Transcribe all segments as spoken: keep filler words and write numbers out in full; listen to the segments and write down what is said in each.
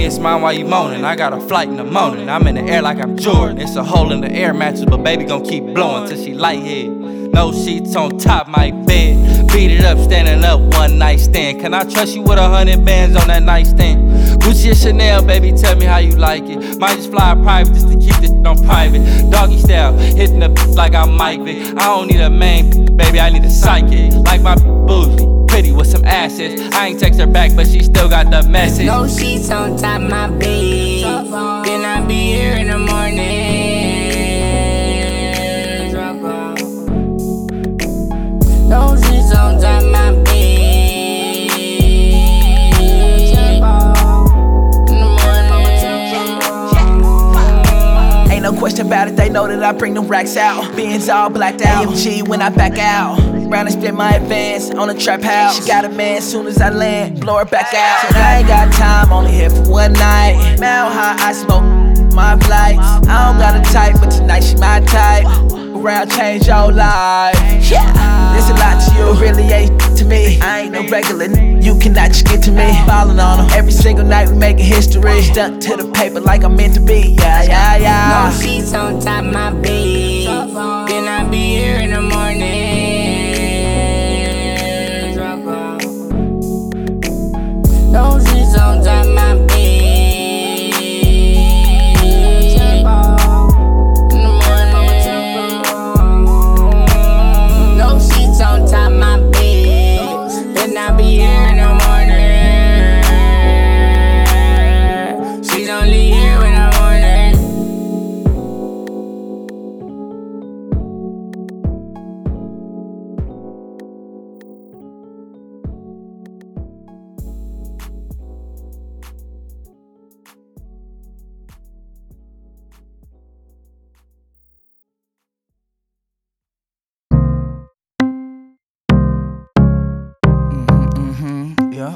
me a smile while you moaning. I got a flight in the morning. I'm in the air like I'm Jordan. It's a hole in the air mattress, but baby gon' keep blowing till she lightheaded. No sheets on top my bed. Beat it up, standing up, one night stand. Can I trust you with a hundred bands on that nightstand? Gucci or Chanel, baby, tell me how you like it. Might just fly private just to keep this on private. Doggy style, hitting the like I'm Mike Vick. I don't need a main, baby, I need a psychic. Like my bougie, pretty with some assets. I ain't text her back, but she still got the message. No sheets on top my bed. Then I be here in the morning. No sheets on top my bed. Ain't no question about it, they know that I bring them racks out. Benz all blacked out, A M G when I back out. Round and split my advance on a trap house. She got a man soon as I land, blow her back out. Said I ain't got time, only here for one night. Mile high, I smoke my flights. I don't got a type, but tonight she my type. Around, change your life. Yeah, there's a lot to you, really ain't to me. I ain't no regular, you cannot just get to me. Ballin' on them, every single night we making history. Stuck to the paper like I'm meant to be. Yeah, yeah, yeah. No sheets on top my bed. Then I be here in the morning. No sheets on top my bed. No sheets on top my bed. Then I be here in the morning. She's only here when I'm morning. Yeah.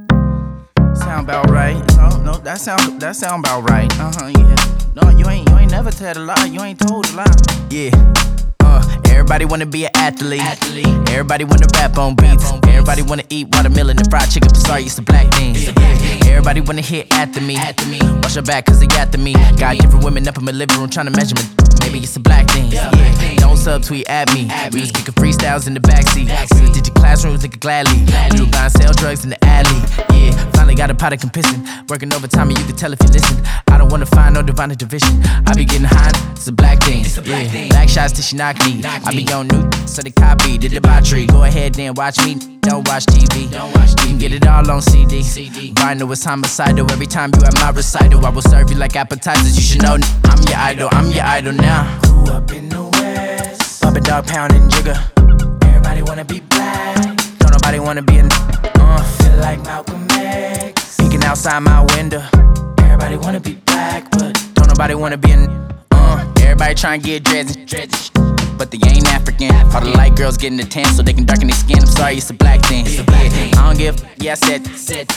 Sound about right. No, no, that sound that sound about right. Uh huh. Yeah. No, you ain't you ain't never told a lie. You ain't told a lie. Yeah. Uh, everybody wanna be an athlete. athlete. Everybody wanna rap on beats. Rap on beats. Everybody wanna eat watermelon and fried chicken. Sorry, it's the black things. Yeah. Everybody wanna hit after me. After me. Watch your back, cause they after me. Got different women up in my living room trying to measure me. Maybe it's the black things. Yeah. Yeah. Don't subtweet at me. At we was kicking freestyles in the backseat. Backseat. Did your classrooms nigga gladly. gladly. We were buying sell drugs in the alley. Yeah. Finally got a pot of pissing. Working overtime and you can tell if you listen. I don't wanna find no divine division. I be getting high. It's a black thing. It's a black yeah. thing. Black shots till she knock me. Knock I be on new, so they copy. Did the debauchery. Go ahead then watch me. Don't watch T V. Don't watch T V. You can get it all on C D. C D. Vinyl is homicidal. Every time you at my recital, I will serve you like appetizers. You should know I'm your idol. I'm your idol now. Grew up in the West, Bumpin' dog pounding jigger. Everybody wanna be black. Don't nobody wanna be a uh. Feel like Malcolm X. Peeking outside my window. Everybody wanna be black, but don't nobody wanna be a uh. Everybody tryna get dreads and dreads, but they ain't African. All the light girls getting the tan so they can darken their skin. I'm sorry, it's a black thing. It's a black thing. I don't give. Yeah, I said. said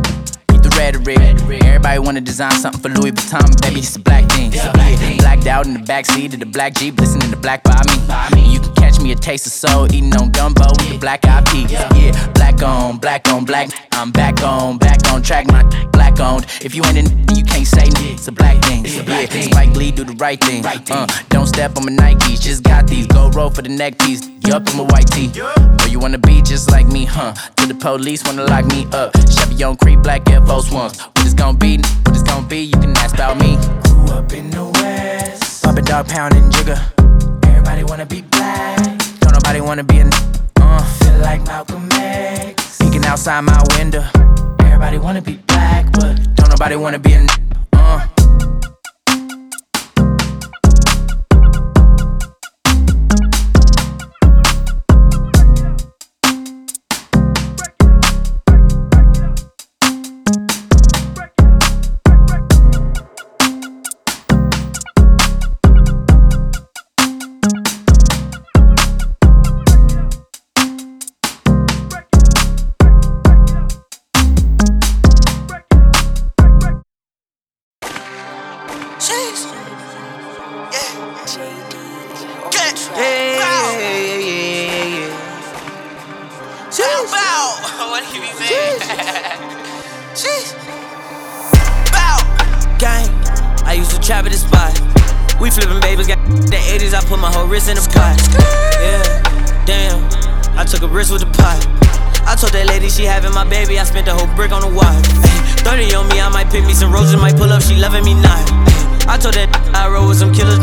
the rhetoric. Everybody wanna design something for Louis Vuitton, baby, it's a black thing. It's a black thing. Blacked out in the backseat of the black Jeep, listening to Black by me. By me. You can catch me a taste of soul, eating on gumbo with the black eyed peas. Yeah. yeah, black on, black on, black. I'm back on, back on track, my black owned. If you ain't in, you can't say n- it's a black thing. It's a black yeah, thing. Spike Lee do the right thing. Right thing. Uh, don't step on my Nikes, just got these. Go roll for the neck piece. Yup, I'm a white tee. Where you wanna be just like me, huh? To the police wanna lock me up. Chevy on Creek, black Air Force Ones. What it's gonna be, what it's gonna be, you can ask about me. Grew up in the West, Bumpin' dog pounding jigger. everybody wanna be black. Don't nobody wanna be a uh. Feel like Malcolm X. Peeking outside my window. Everybody wanna be black, but don't nobody wanna be a uh. Bow. to trap at the spot. We flipping babies, got the eighties, I put my whole wrist in the pot. Yeah, damn, I took a risk with the pot. I told that lady she having my baby, I spent the whole brick on the watch. thirty on me, I might pick me some roses, might pull up, she loving me not. I told that I roll with some killers.